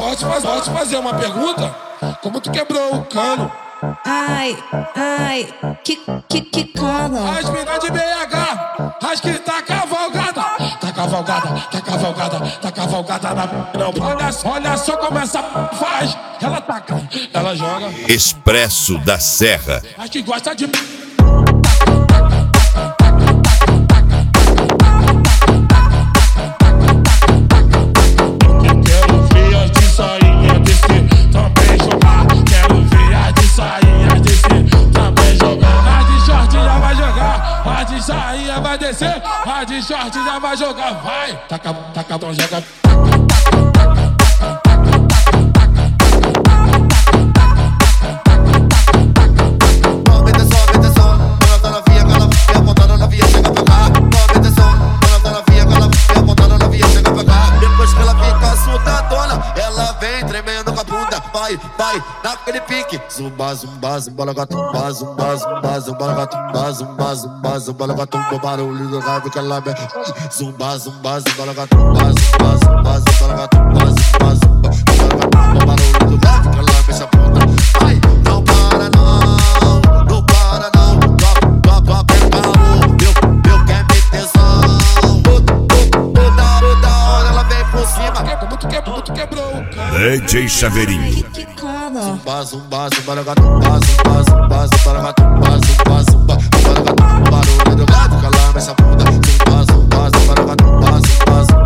Posso fazer uma pergunta? Como tu quebrou o cano? Ai, que cano. As minas de BH, as que tá cavalgada. Tá cavalgada na não. Olha só como essa faz. Ela taca, ela joga. Expresso da Serra. As que gosta de... Sainha vai descer, a de short já vai jogar, vai. Taca, então joga. Aumenta som, quando tá novinha, quando ela vem apontando na via, chega pra cá. Aumenta som, quando tá novinha, quando ela vem apontando na via, chega pra cá. Depois que ela fica assustadona, ela vem tremendo com a bunda. Vai, naquele pique. Zumba, zumba, gato, zumba, gato, zumba, gato, barulho do rabo que ela vem. Zumba, gato, zumba, gato, gato, barulho do rabo que ela vem, essa bunda. Ai, não para não, tua pegou, meu quer me tesão. Toda hora ela vem por cima. Como tu quebrou o cano? DJ Chaveirinho. Que cano. Zumba, gato, gato, barulho do gato que ela vem, essa bunda. Zumba, gato,